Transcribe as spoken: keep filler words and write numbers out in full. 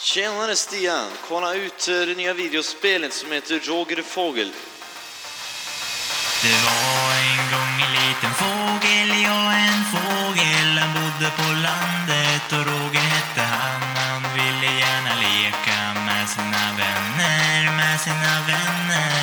Tjenare Stian, kolla ut eh, det nya videospelet som heter Roger Fågel. Det var en gång en liten fågel, ja en fågel. Han bodde på landet och Roger hette han. Han ville gärna leka med sina vänner, med sina vänner.